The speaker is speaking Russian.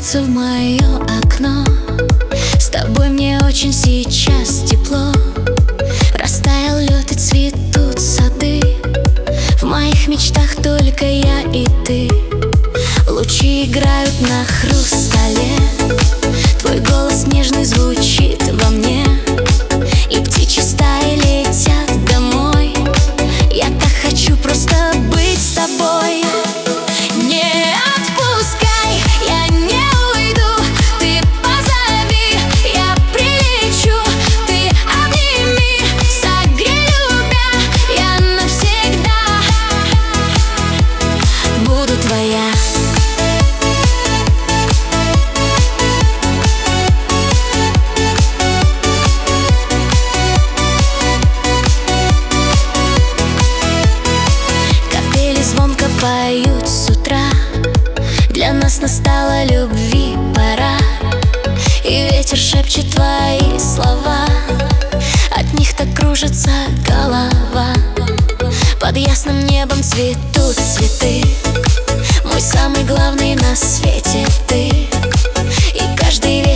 стучится в мое окно. С тобой мне очень сейчас тепло. Растаял лед и цветут сады. В моих мечтах только я и ты. Лучи играют на хрустале. Твой голос нежный звучит во мне. И птичьи стаи летят домой. Я так хочу просто быть с тобой. Не отпускай, я не уйду. Ты позови, я прилечу. Ты обними, согрей, любя. Я навсегда буду твоя. Звонко поют с утра. Для нас настала любви пора. И ветер шепчет твои слова. От них так кружится голова. Под ясным небом цветут цветы. Мой самый главный на свете ты. И каждый